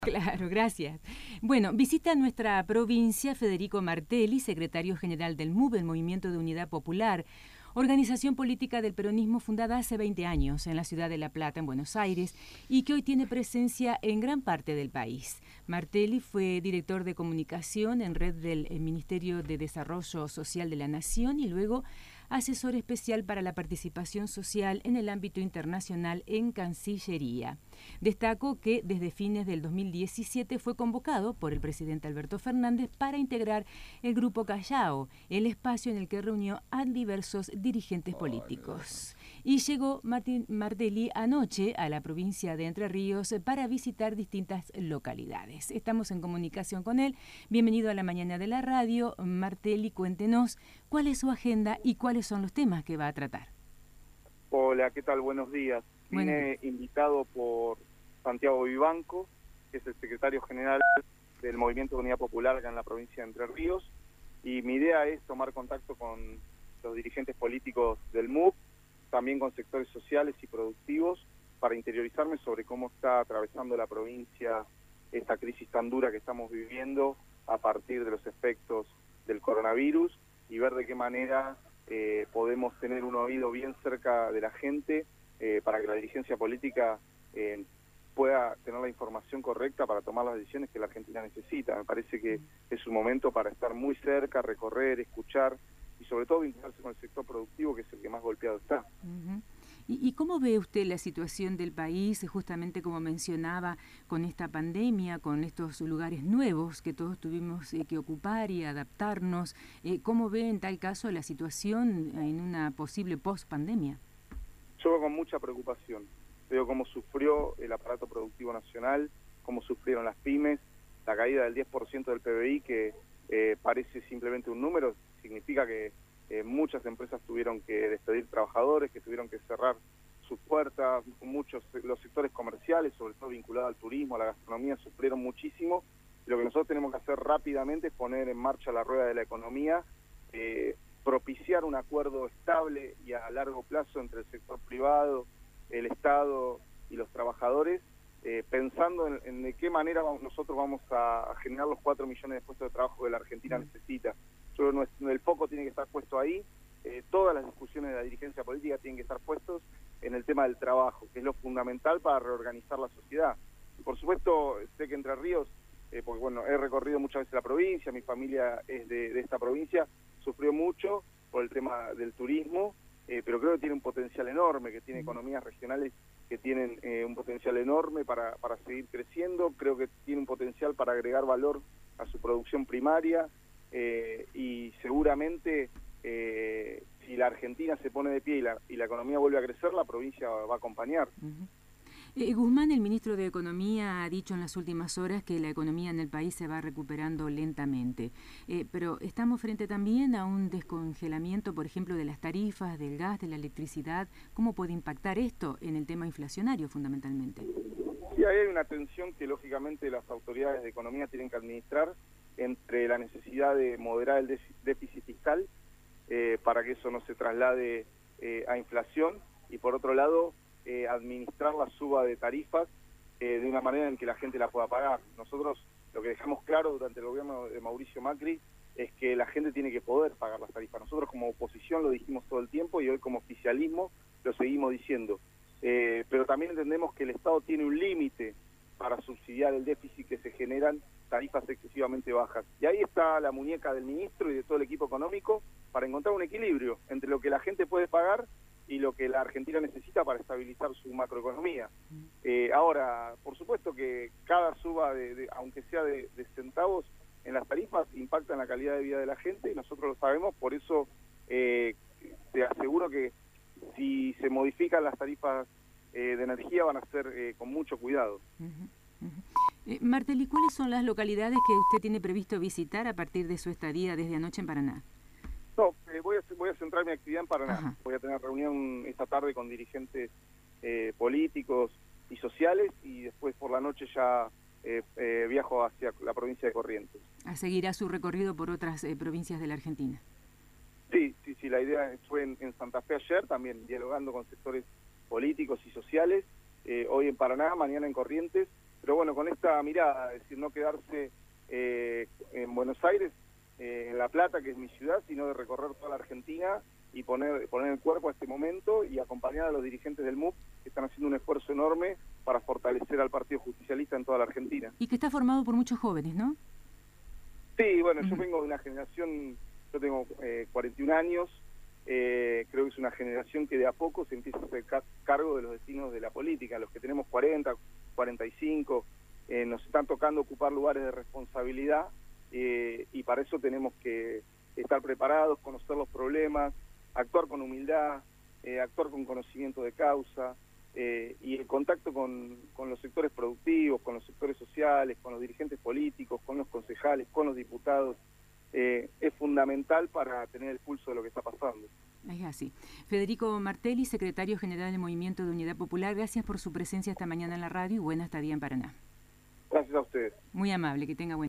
Claro, gracias. Bueno, visita nuestra provincia Federico Martelli, secretario general del MUP, el Movimiento de Unidad Popular, organización política del peronismo fundada hace 20 años en la ciudad de La Plata, en Buenos Aires, y que hoy tiene presencia en gran parte del país. Martelli fue director de comunicación en red del Ministerio de Desarrollo Social de la Nación y luego asesor especial para la participación social en el ámbito internacional en Cancillería. Destacó que desde fines del 2017 fue convocado por el presidente Alberto Fernández para integrar el Grupo Callao, el espacio en el que reunió a diversos dirigentes políticos. Y llegó Martelli anoche a la provincia de Entre Ríos para visitar distintas localidades. Estamos en comunicación con él. Bienvenido a la mañana de la radio. Martelli, cuéntenos cuál es su agenda y cuáles son los temas que va a tratar. Hola, ¿qué tal? Buenos días. Vine invitado por Santiago Vivanco, que es el secretario general del Movimiento de Unidad Popular acá en la provincia de Entre Ríos, y mi idea es tomar contacto con los dirigentes políticos del MUP, también con sectores sociales y productivos, para interiorizarme sobre cómo está atravesando la provincia esta crisis tan dura que estamos viviendo a partir de los efectos del coronavirus y ver de qué manera podemos tener un oído bien cerca de la gente para que la dirigencia política pueda tener la información correcta para tomar las decisiones que la Argentina necesita. Me parece que es un momento para estar muy cerca, recorrer, escuchar y sobre todo vincularse con el sector productivo, que es el que más golpeado está. ¿Y cómo ve usted la situación del país, justamente como mencionaba, con esta pandemia, con estos lugares nuevos que todos tuvimos que ocupar y adaptarnos? ¿Cómo ve en tal caso la situación en una posible post-pandemia? Yo veo con mucha preocupación. Veo cómo sufrió el aparato productivo nacional, cómo sufrieron las pymes, la caída del 10% del PBI, que parece simplemente un número, significa que muchas empresas tuvieron que despedir trabajadores, que tuvieron que cerrar sus puertas, los sectores comerciales, sobre todo vinculados al turismo, a la gastronomía, sufrieron muchísimo. Lo que nosotros tenemos que hacer rápidamente es poner en marcha la rueda de la economía, propiciar un acuerdo estable y a largo plazo entre el sector privado, el Estado y los trabajadores, pensando en de qué manera nosotros vamos a generar los 4 millones de puestos de trabajo que la Argentina necesita. Yo creo que el foco tiene que estar puesto ahí, todas las discusiones de la dirigencia política tienen que estar puestos en el tema del trabajo, que es lo fundamental para reorganizar la sociedad. Y por supuesto, sé que Entre Ríos, porque bueno, he recorrido muchas veces la provincia, mi familia es de esta provincia, sufrió mucho por el tema del turismo, pero creo que tiene un potencial enorme, que tiene economías regionales que tienen un potencial enorme para seguir creciendo, creo que tiene un potencial para agregar valor a su producción primaria, y seguramente si la Argentina se pone de pie y la economía vuelve a crecer, la provincia va a acompañar. Guzmán, el ministro de Economía, ha dicho en las últimas horas que la economía en el país se va recuperando lentamente, pero estamos frente también a un descongelamiento, por ejemplo, de las tarifas, del gas, de la electricidad. ¿Cómo puede impactar esto en el tema inflacionario, fundamentalmente? Sí, ahí hay una tensión que lógicamente las autoridades de economía tienen que administrar entre la necesidad de moderar el déficit fiscal para que eso no se traslade a inflación y por otro lado administrar la suba de tarifas de una manera en que la gente la pueda pagar. Nosotros lo que dejamos claro durante el gobierno de Mauricio Macri es que la gente tiene que poder pagar las tarifas. Nosotros como oposición lo dijimos todo el tiempo y hoy como oficialismo lo seguimos diciendo. Pero también entendemos que el Estado tiene un límite para subsidiar el déficit que se generan tarifas excesivamente bajas. Y ahí está la muñeca del ministro y de todo el equipo económico para encontrar un equilibrio entre lo que la gente puede pagar y lo que la Argentina necesita para estabilizar su macroeconomía. Ahora, por supuesto que cada suba, aunque sea de centavos en las tarifas, impacta en la calidad de vida de la gente y nosotros lo sabemos, por eso te aseguro que si se modifican las tarifas de energía van a ser con mucho cuidado. Martelli, ¿cuáles son las localidades que usted tiene previsto visitar a partir de su estadía desde anoche en Paraná? No, voy a centrar mi actividad en Paraná. Ajá. Voy a tener reunión esta tarde con dirigentes políticos y sociales y después por la noche ya viajo hacia la provincia de Corrientes. ¿Seguirá su recorrido por otras provincias de la Argentina? Sí, la idea fue en Santa Fe ayer, también dialogando con sectores políticos y sociales, hoy en Paraná, mañana en Corrientes, pero bueno, con esta mirada, es decir, no quedarse en Buenos Aires, en La Plata, que es mi ciudad, sino de recorrer toda la Argentina y poner el cuerpo a este momento y acompañar a los dirigentes del MUP, que están haciendo un esfuerzo enorme para fortalecer al Partido Justicialista en toda la Argentina. Y que está formado por muchos jóvenes, ¿no? Sí, bueno, yo vengo de una generación, yo tengo 41 años, creo que es una generación que de a poco se empieza a hacer cargo de los destinos de la política. Los que tenemos 40, 45, nos están tocando ocupar lugares de responsabilidad, y para eso tenemos que estar preparados, conocer los problemas, actuar con humildad, actuar con conocimiento de causa, y el contacto con los sectores productivos, con los sectores sociales, con los dirigentes políticos, con los concejales, con los diputados, es fundamental para tener el pulso de lo que está pasando. Es así. Federico Martelli, secretario general del Movimiento de Unidad Popular, gracias por su presencia esta mañana en la radio y buena estadía en Paraná. Gracias a ustedes. Muy amable, que tenga buen